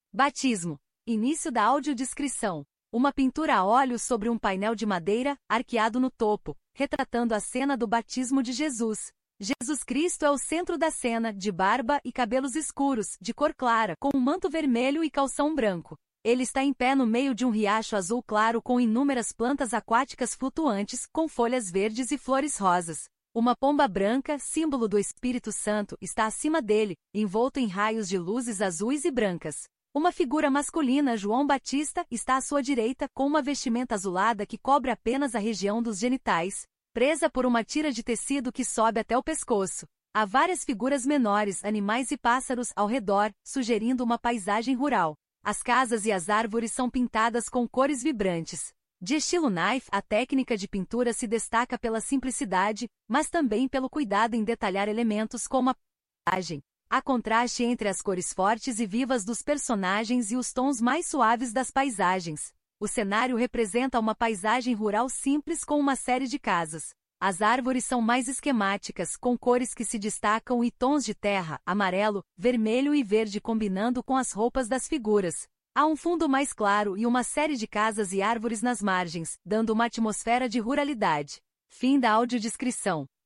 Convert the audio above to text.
Batismo. Início da audiodescrição. Uma pintura a óleo sobre um painel de madeira, arqueado no topo, retratando a cena do batismo de Jesus. Jesus Cristo é o centro da cena, de barba e cabelos escuros, de cor clara, com um manto vermelho e calção branco. Ele está em pé no meio de um riacho azul claro com inúmeras plantas aquáticas flutuantes, com folhas verdes e flores rosas. Uma pomba branca, símbolo do Espírito Santo, está acima dele, envolto em raios de luzes azuis e brancas. Uma figura masculina, João Batista, está à sua direita, com uma vestimenta azulada que cobre apenas a região dos genitais, presa por uma tira de tecido que sobe até o pescoço. Há várias figuras menores, animais e pássaros ao redor, sugerindo uma paisagem rural. As casas e as árvores são pintadas com cores vibrantes. De estilo knife, a técnica de pintura se destaca pela simplicidade, mas também pelo cuidado em detalhar elementos como a paisagem. Há contraste entre as cores fortes e vivas dos personagens e os tons mais suaves das paisagens. O cenário representa uma paisagem rural simples com uma série de casas. As árvores são mais esquemáticas, com cores que se destacam e tons de terra, amarelo, vermelho e verde combinando com as roupas das figuras. Há um fundo mais claro e uma série de casas e árvores nas margens, dando uma atmosfera de ruralidade. Fim da audiodescrição.